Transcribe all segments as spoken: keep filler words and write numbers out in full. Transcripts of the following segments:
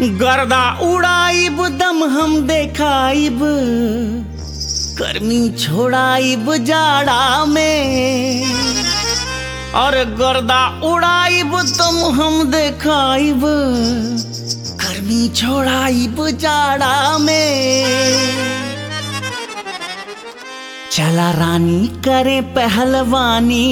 गर्दा उड़ाइब दम हम देखाइब, गर्मी छोड़ाइब जाड़ा में। और गर्दा उड़ाइब दम हम देखाइब, गर्मी छोड़ाइब जाड़ा में। चला रानी करे पहलवानी,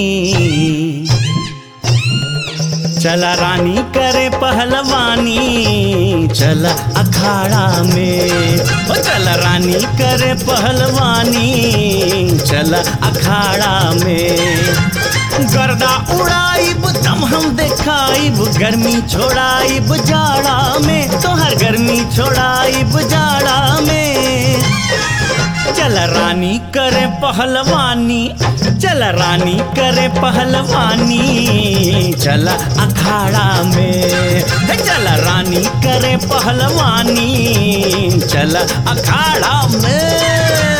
चला रानी करे पहलवानी, चला अखाड़ा में। ओ चला रानी करे पहलवानी, चला अखाड़ा में। गर्दा उड़ाइब दम हम देखाइब, गर्मी छोड़ाइब जाड़ा में। तोहर गर्मी छोड़ाइब जाड़ा में। चल रानी करे पहलवानी, चल रानी करे पहलवानी, चल अखाड़ा में। चल रानी करे पहलवानी, चल अखाड़ा में।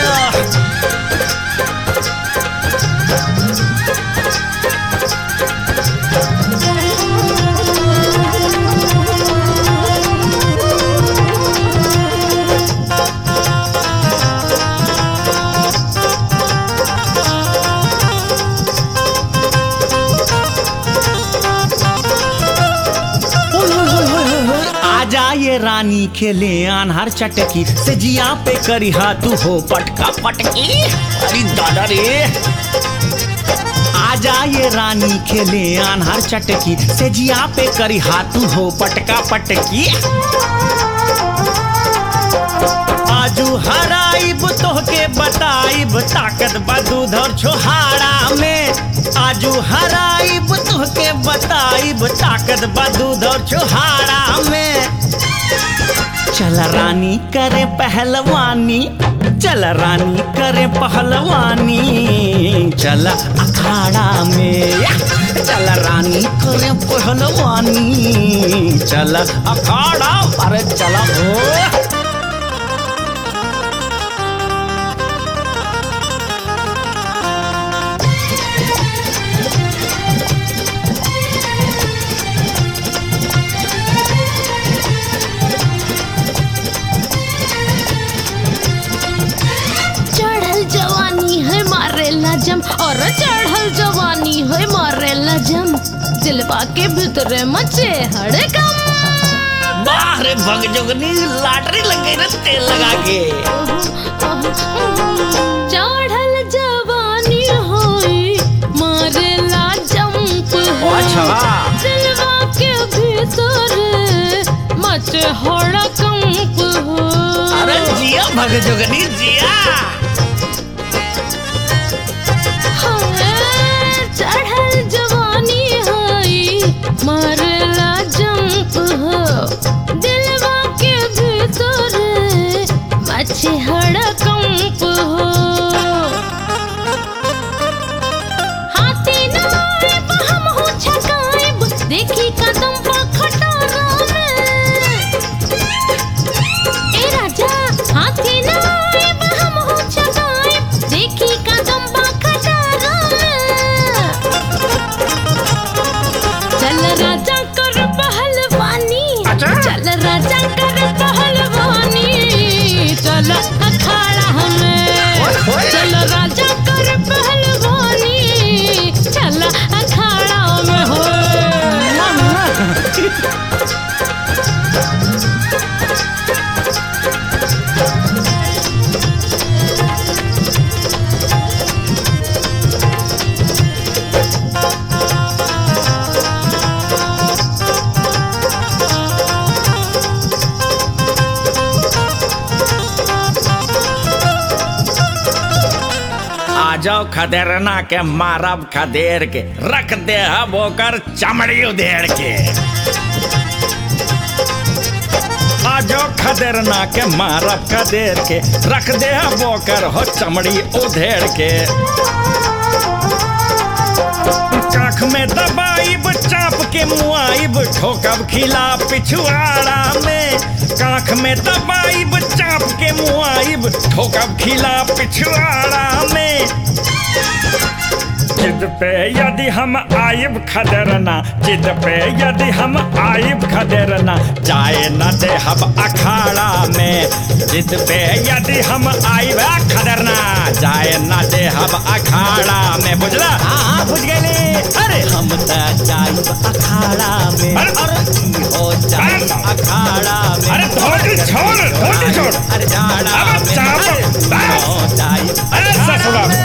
ये रानी खेले अनहर चटकी से, जिया पे करी हाथू हो पटका पटकी। अरे दादा रे, आजा ये रानी खेले अनहर चटकी से, जिया पे करी हाथू हो पटका पटकी। आजू हराइब तोहके बताइब, ताकत बा दूध और छोहाड़ा में। आजू हराइब तोहके बताइब, ताकत बा दूध और छोहाड़ा में। चल रानी करे पहलवानी, चल रानी करे पहलवानी, चल अखाड़ा में। चल रानी करे पहलवानी, चल अखाड़ा। अरे चला हो। जम और चढ़ल जवानी है मारे लजम, दिलवा के भीतरे मचे हड़कम। बाहर भग जोगनी लाटरी लग गई ना तेल लगा के। चढ़ल जवानी होई मारे लजम, अच्छा दिलवा के भीतरे मचे हड़कम। अरे जिया भग जोगनी जिया। चढ़ल जवानी है मारला जंप हो, दिलवा के भीतर मचे हड़कंप हो। हाथी न आइब हम हो छकाइब, देखी कदम पा खटारा में। ए राजा हाथी न आइब हम हो छकाइब, देखी कदम पा राजा कर पहलवानी, चल राजा कर पहलवानी, चल अखाड़ा में। चल राजा कर पहलवानी, चल अखाड़ा में हो। जाओ खदेरना के मारब खदेर के, रख दे हब ओकर चमड़ी उधेड़ के। आजो खदेरना के मारब खदेर के, रख दे हब ओकर हो चमड़ी उधेड़ के। काख में दबाइब चाप के मुआइब, ठोकब खिला पिछुआड़ा में। काख में दबाइब चाप के मुआइब, ठोकब खिला पिछुआड़ा में। जिद पे यदि हम आइब खदेरना, जिद पे यदि हम आइब खदेरना, जाए न दे हम अखाड़ा में। जिद पे यदि हम आइब खदेरना, जाए न दे हम अखाड़ा में। बुझला? हाँ बुझ गए। अरे हम त जाइब अखाड़ा में, अरे अरे ई हो जाइब अखाड़ा में। अरे धोती छोड़, धोती छोड़। अरे जाड़ा अब में, चाप, अरे बस। हो जाइब अरे अखाड़ा ससुरा में।